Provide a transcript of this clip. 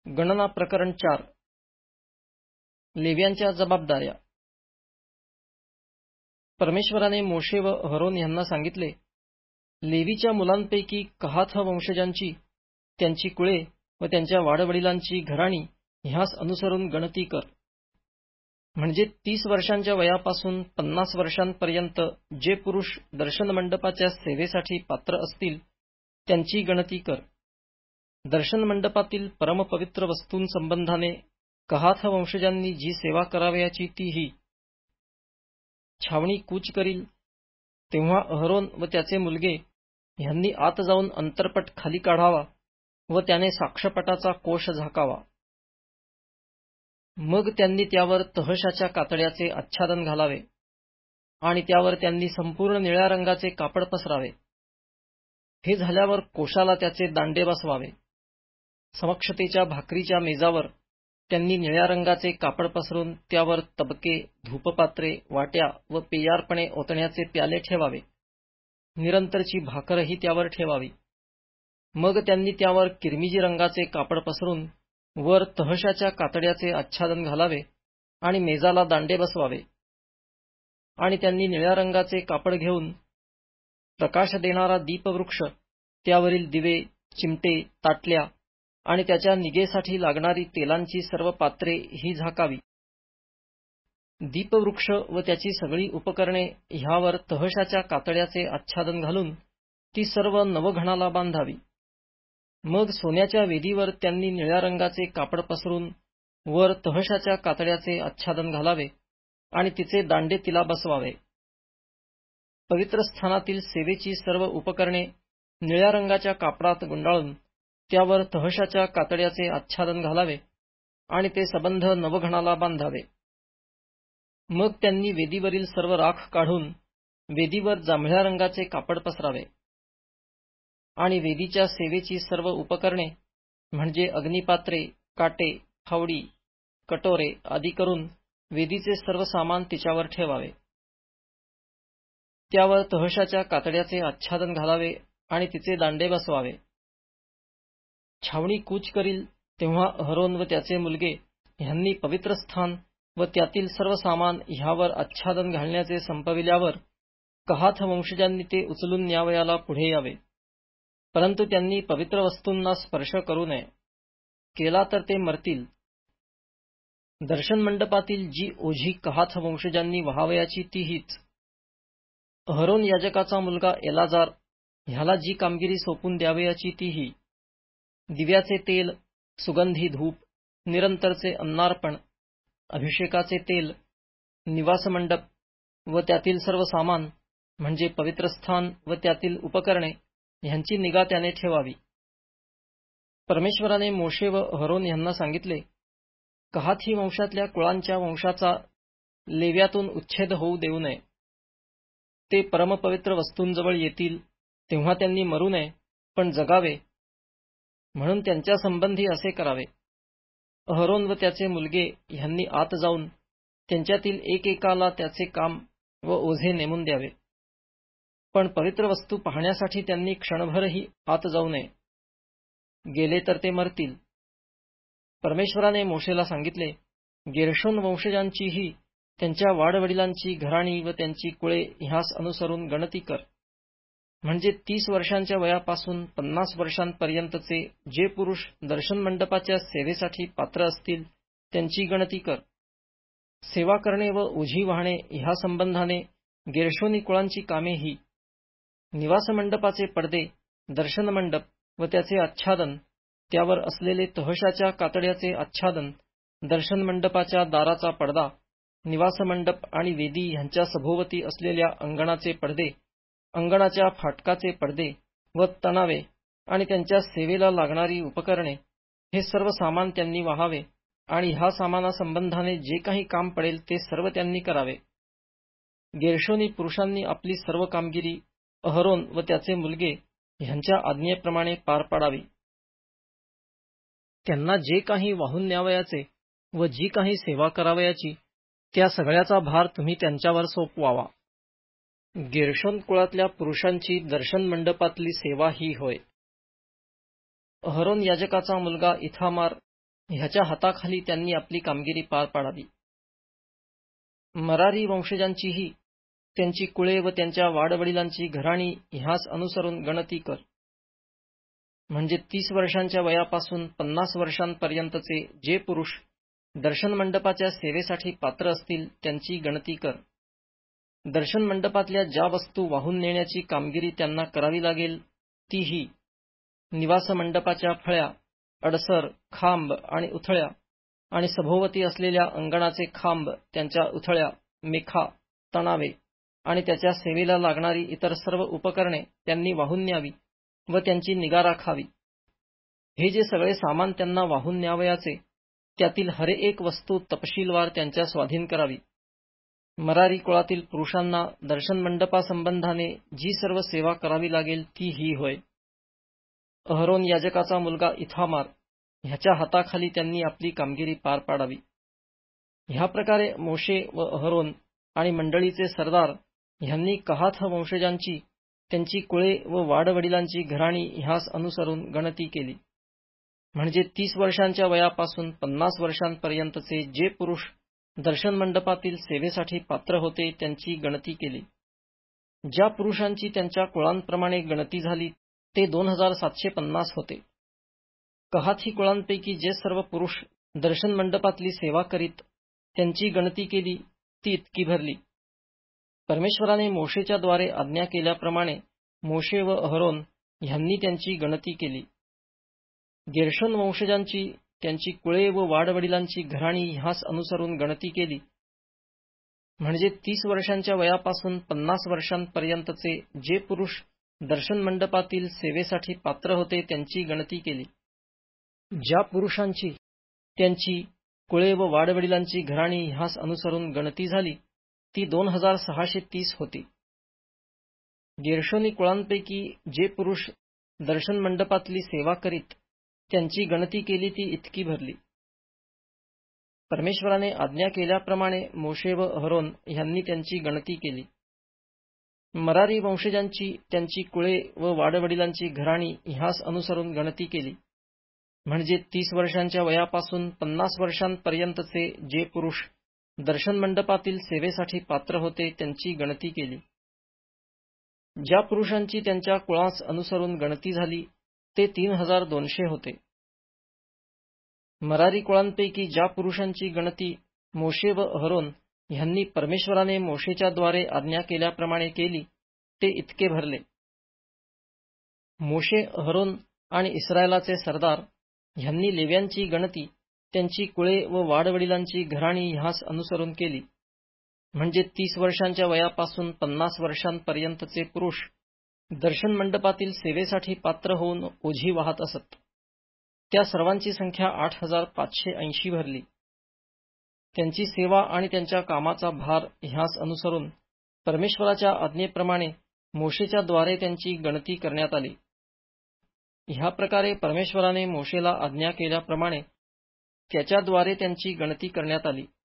गणना प्रकरण 4. लेव्यांच्या जबाबदाऱ्या. परमेश्वराने मोशे व अहरोन यांना सांगितले, लेवीच्या मुलांपैकी कहात वंशजांची, त्यांची कुळे व त्यांच्या वाडवडिलांची घराणी ह्यास अनुसरून गणती कर. म्हणजे 30 वर्षांच्या वयापासून 50 वर्षांपर्यंत जे पुरुष दर्शन मंडपाच्या सेवेसाठी पात्र असतील त्यांची गणती कर. दर्शन मंडपातील परमपवित्र वस्तूंसंबंधाने कहात वंशजांनी जी सेवा करावयाची ती ही. छावणी कूच करील तेव्हा अहरोन व त्याचे मुलगे ह्यांनी आत जाऊन अंतरपट खाली काढावा व त्याने साक्षपटाचा कोश झाकावा. मग त्यांनी त्यावर तहशाच्या कातड्याचे आच्छादन घालावे आणि त्यावर त्यांनी संपूर्ण निळ्या रंगाचे कापड पसरावे. हे झाल्यावर कोशाला त्याचे दांडे बसवावे. समक्षतेच्या भाकरीच्या मेजावर त्यांनी निळ्या रंगाचे कापड पसरून त्यावर तबके, धूपपात्रे, वाट्या व पेयार्पणे ओतण्याचे प्याले ठेवावे. निरंतरची भाकरही त्यावर ठेवावी. मग त्यांनी त्यावर किरमिजी रंगाचे कापड पसरून वर तहशाच्या कातड्याचे आच्छादन घालावे आणि मेजाला दांडे बसवावे. आणि त्यांनी निळ्या रंगाचे कापड घेऊन प्रकाश देणारा दीपवृक्ष, त्यावरील दिवे, चिमटे, ताटल्या आणि त्याच्या निगेसाठी लागणारी तेलांची सर्व पात्रे ही झाकावी. दीपवृक्ष व त्याची सगळी उपकरणे ह्यावर तहशाच्या कातड्याचे आच्छादन घालून ती सर्व नवघणाला बांधावी. मग सोन्याच्या वेदीवर त्यांनी निळ्या रंगाचे कापड पसरून वर तहशाच्या कातड्याचे आच्छादन घालावे आणि तिचे दांडे तिला बसवावे. पवित्र स्थानातील सेवेची सर्व उपकरणे निळ्या रंगाच्या कापडात गुंडाळून त्यावर तहशाच्या कातड्याचे आच्छादन घालावे आणि ते सबंध नवघणाला बांधावे. मग त्यांनी वेदीवरील सर्व राख काढून वेदीवर जांभळ्या रंगाचे कापड पसरावे आणि वेदीच्या सेवेची सर्व उपकरणे म्हणजे अग्निपात्रे, काटे, फावडी, कटोरे आदी करून वेदीचे सर्व सामान तिच्यावर ठेवावे. त्यावर तहशाच्या कातड्याचे आच्छादन घालावे आणि तिचे दांडे बसवावे. छावणी कूच करील तेव्हा अहरोन व त्याचे मुलगे ह्यांनी पवित्र स्थान व त्यातील सर्व सामान ह्यावर आच्छादन घालण्याचे संपविल्यावर कहात वंशजांनी ते उचलून न्यावयाला पुढे यावे. परंतु त्यांनी पवित्र वस्तूंना स्पर्श करू नये. केला तर ते मरतील. दर्शन मंडपातील जी ओझी कहात वंशजांनी वहावयाची ती हीच. अहरोन याजकाचा मुलगा एलाजार ह्याला जी कामगिरी सोपून द्यावयाची ती ही. दिव्याचे तेल, सुगंधी धूप, निरंतरचे अन्नार्पण, अभिषेकाचे तेल, निवासमंडप व त्यातील सर्व सामान म्हणजे पवित्र स्थान व त्यातील उपकरणे ह्यांची निगा त्याने ठेवावी. परमेश्वराने मोशे व अहरोन यांना सांगितले, कहाती वंशातल्या कुळांच्या वंशाचा लेव्यातून उच्छेद होऊ देऊ नये. ते परमपवित्र वस्तूंजवळ येतील तेव्हा त्यांनी मरू नये, पण जगावे, म्हणून त्यांच्या संबंधी असे करावे. अहरोन व त्याचे मुलगे ह्यांनी आत जाऊन त्यांच्यातील एकेकाला त्याचे काम व ओझे नेमून द्यावे. पण पवित्र वस्तू पाहण्यासाठी त्यांनी क्षणभरही आत जाऊ नये. गेले तर ते मरतील. परमेश्वराने मोशेला सांगितले, गेर्शोन वंशजांचीही, त्यांच्या वाडवडिलांची घराणी व त्यांची कुळे ह्यास अनुसरून गणती कर. म्हणजे 30 वर्षांच्या वयापासून 50 वर्षांपर्यंतचे जे पुरुष दर्शन मंडपाच्या सेवेसाठी पात्र असतील त्यांची गणती कर. सेवा करणे व ओझी वाहणे ह्या संबंधाने गेर्शोनी कुळांची कामे ही. निवासमंडपाचे पडदे, दर्शन मंडप व त्याचे आच्छादन, त्यावर असलेले तहशाच्या कातड्याचे आच्छादन, दर्शन मंडपाच्या दाराचा पडदा, निवासमंडप आणि वेदी ह्यांच्या सभोवती असलेल्या अंगणाचे पडदे, अंगणाच्या फाटकाचे पडदे व तणावे आणि त्यांच्या सेवेला लागणारी उपकरणे, हे सर्व सामान त्यांनी वहावे आणि ह्या सामानासंबंधाने जे काही काम पडेल ते सर्व त्यांनी करावे. गेर्शोनी पुरुषांनी आपली सर्व कामगिरी अहरोन व त्याचे मुलगे ह्यांच्या आज्ञेप्रमाणे पार पाडावी. त्यांना जे काही वाहून न्यावयाचे व जी काही सेवा करावयाची त्या सगळ्याचा भार तुम्ही त्यांच्यावर सोपवावा. गेर्शोन कुळातल्या पुरुषांची दर्शन मंडपातली सेवा ही होय. अहरोन याजकाचा मुलगा इथामार ह्याच्या हाताखाली त्यांनी आपली कामगिरी पार पाडावी. मरारी वंशजांचीही त्यांची कुळे व त्यांच्या वाडवडिलांची घराणी ह्यास अनुसरून गणती कर. म्हणजे 30 वर्षांच्या वयापासून 50 वर्षांपर्यंतचे जे पुरुष दर्शन मंडपाच्या सेवेसाठी पात्र असतील त्यांची गणती कर. दर्शन मंडपातल्या ज्या वस्तू वाहून नेण्याची कामगिरी त्यांना करावी लागेल ती ही: निवास मंडपाच्या फळ्या, अडसर, खांब आणि उथळ्या आणि सभोवती असलेल्या अंगणाचे खांब, त्यांच्या उथळ्या, मेखा, तणावे आणि त्याच्या सेवेला लागणारी इतर सर्व उपकरणे त्यांनी वाहून न्यावी व त्यांची निगा राखावी. हे जे सगळे सामान त्यांना वाहून न्यावयाचे त्यातील हरेक वस्तू तपशीलवार त्यांच्या स्वाधीन करावी. मरारी कुळातील पुरुषांना दर्शन मंडपासंबंधाने जी सर्व सेवा करावी लागेल ती ही होय: अहरोन याजकाचा मुलगा इथामार ह्याच्या हाताखाली त्यांनी आपली कामगिरी पार पाडावी. ह्या प्रकारे मोशे व अहरोन आणि मंडळीचे सरदार ह्यांनी कहात वंशजांची त्यांची कुळे व वाडवडिलांची घराणी ह्यास अनुसरून गणती केली. म्हणजे 30 वर्षांच्या वयापासून 50 वर्षांपर्यंतचे जे पुरुष दर्शन मंडपातील सेवेसाठी पात्र होते त्यांची गणती केली. ज्या पुरुषांची त्यांच्या कुळांप्रमाणे गणती झाली ते 2750 होते. कहाती कुळांपैकी जे सर्व पुरुष दर्शन मंडपातली सेवा करीत त्यांची गणती केली ती इतकी भरली. परमेश्वराने मोशेच्या द्वारे आज्ञा केल्याप्रमाणे मोशे व अहरोन ह्यांनी त्यांची गणती केली. गेर्शोन वंशजांची त्यांची कुळे व वाडवडिलांची घराणी ह्यास अनुसरून गणती केली. म्हणजे 30 वर्षांच्या वयापासून 50 वर्षांपर्यंतचे जे पुरुष दर्शन मंडपातील सेवेसाठी पात्र होते त्यांची गणती केली. ज्या पुरुषांची त्यांची कुळे व वाडवडिलांची घराणी ह्यास अनुसरून गणती झाली ती 2630 होती. गेर्शोनी कुळांपैकी जे पुरुष दर्शन मंडपातली सेवा करीत त्यांची गणती केली ती इतकी भरली. परमेश्वराने आज्ञा केल्याप्रमाणे मोशे व अहरोन ह्यांनी त्यांची गणती केली. मरारी वंशजांची त्यांची कुळे व वाडवडिलांची घराणी ह्यास अनुसरून गणती केली. म्हणजे 30 वर्षांच्या वयापासून 50 वर्षांपर्यंतचे जे पुरुष दर्शन मंडपातील सेवेसाठी पात्र होते त्यांची गणती केली. ज्या पुरुषांची त्यांच्या कुळास अनुसरून गणती झाली ते 3200 होते. मरारी कुळांपैकी ज्या पुरुषांची गणती मोशे व अहरोन ह्यांनी परमेश्वराने मोशेच्या द्वारे आज्ञा केल्याप्रमाणे केली ते इतके भरले. मोशे, अहरोन आणि इस्रायलाचे सरदार ह्यांनी लेव्यांची गणती त्यांची कुळे व वाडवडिलांची घराणी ह्यास अनुसरून केली. म्हणजे 30 वर्षांच्या वयापासून 50 वर्षांपर्यंतचे पुरुष दर्शन मंडपातील सेवेसाठी पात्र होऊन ओझी वाहत असत त्या सर्वांची संख्या 8580 भरली. त्यांची सेवा आणि त्यांच्या कामाचा भार ह्यास अनुसरून परमेश्वराच्या आज्ञेप्रमाणे मोशेच्या द्वारे त्यांची गणती करण्यात आली. ह्या प्रकारे परमेश्वराने मोशेला आज्ञा केल्याप्रमाणे त्याच्याद्वारे त्यांची गणती करण्यात आली.